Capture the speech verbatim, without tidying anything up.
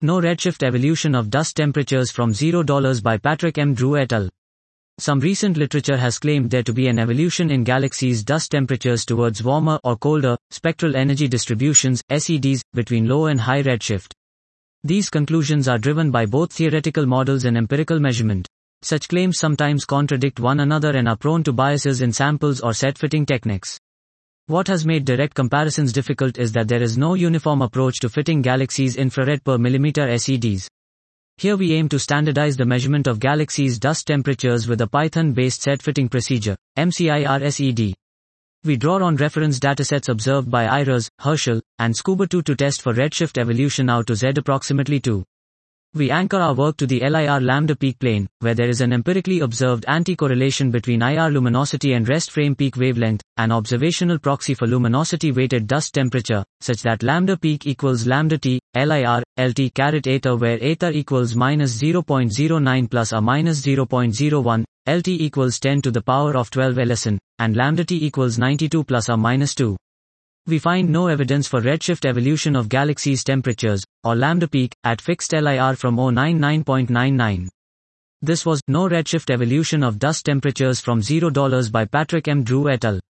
No redshift evolution of dust temperatures from zero dollars by Patrick M. Drew et al. Some recent literature has claimed there to be an evolution in galaxies' dust temperatures towards warmer or colder spectral energy distributions (S E Ds) between low and high redshift. These conclusions are driven by both theoretical models and empirical measurement. Such claims sometimes contradict one another and are prone to biases in samples or set-fitting techniques. What has made direct comparisons difficult is that there is no uniform approach to fitting galaxies' infrared per millimeter S E Ds. Here we aim to standardize the measurement of galaxies' dust temperatures with a Python-based set-fitting procedure, M C I R S E D. We draw on reference datasets observed by I R A S, Herschel, and Scuba two to test for redshift evolution out to Z approximately two. We anchor our work to the L I R lambda peak plane, where there is an empirically observed anti-correlation between I R luminosity and rest frame peak wavelength, an observational proxy for luminosity-weighted dust temperature, such that lambda peak equals lambda t, L I R, L T caret eta, where eta equals minus zero point zero nine plus or minus zero point zero one, L T equals ten to the power of twelve lsn, and lambda t equals ninety-two plus or minus two. We find no evidence for redshift evolution of galaxies' temperatures, or lambda peak, at fixed L I R from zero point nine nine point nine nine. This was No Redshift Evolution of Dust Temperatures from zero dollars by Patrick M. Drew et al.